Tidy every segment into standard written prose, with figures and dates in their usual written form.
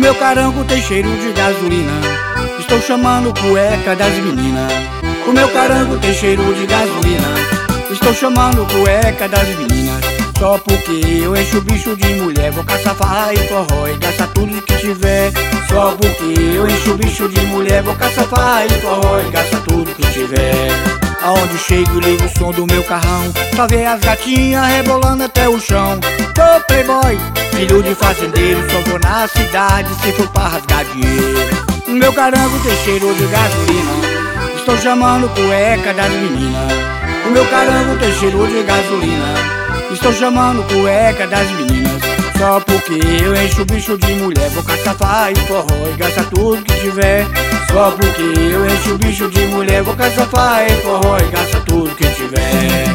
meu carango tem cheiro de gasolina. Estou chamando cueca das meninas. O meu carango tem cheiro de gasolina. Estou chamando cueca das meninas. Só porque eu encho o bicho de mulher, vou caçar farra e forró e gasta tudo que tiver. Só porque eu encho o bicho de mulher, vou caçar farra e forró e gasta tudo que tiver. Aonde chego ligo o som do meu carrão, só vê as gatinhas rebolando até o chão. Tô playboy, filho de fazendeiro, só vou na cidade se for pra rasgar dinheiro. Meu carango tem cheiro de gasolina. Estou chamando cueca das meninas. O meu carango tem cheiro de gasolina. Estou chamando cueca das meninas. Só porque eu encho o bicho de mulher, vou caçar farra e forró e gasta tudo que tiver. Só porque eu encho o bicho de mulher, vou caçar farra e forró e gasta tudo que tiver.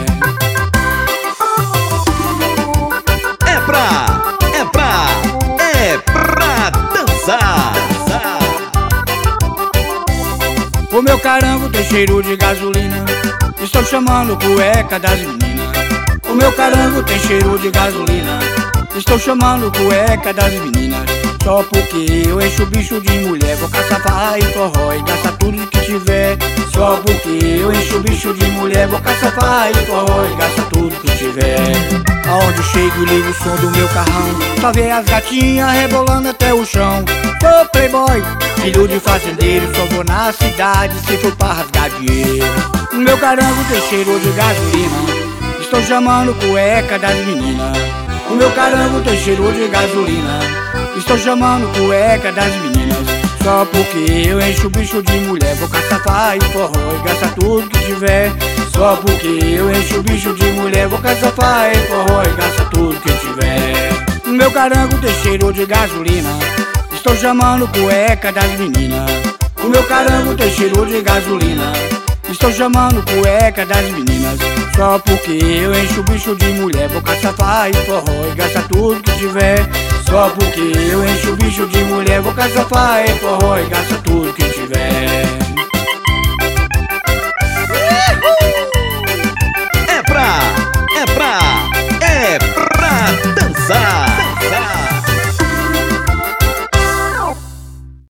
É pra dançar. O meu carango tem cheiro de gasolina. Estou chamando cueca das meninas. O meu carango tem cheiro de gasolina. Estou chamando cueca das meninas. Só porque eu encho o bicho de mulher, vou caçar farra e forró e gasta tudo que tiver. Só porque eu encho o bicho de mulher, vou caçar farra e forró e gasta tudo que tiver. Aonde chego ligo o som do meu carrão, só vê as gatinhas rebolando até o chão. Tô playboy, filho de fazendeiro, só vou na cidade se for pra rasgar dinheiro. Meu carango tem cheiro de gasolina. Estou chamando cueca das meninas. O meu carango tem cheiro de gasolina. Estou chamando cueca das meninas. Só porque eu encho o bicho de mulher, vou caçar farra e forró e gasta tudo que tiver. Só porque eu encho o bicho de mulher, vou caçar farra e forró e gasta tudo que tiver. Meu carango tem cheiro de gasolina. Estou chamando cueca das meninas. O meu carango tem cheiro de gasolina. Estou chamando cueca das meninas. Só porque eu encho o bicho de mulher, vou caçar farra e forró e gasta tudo que tiver. Só porque eu encho o bicho de mulher, vou caçar farra e forró e gasta tudo que tiver.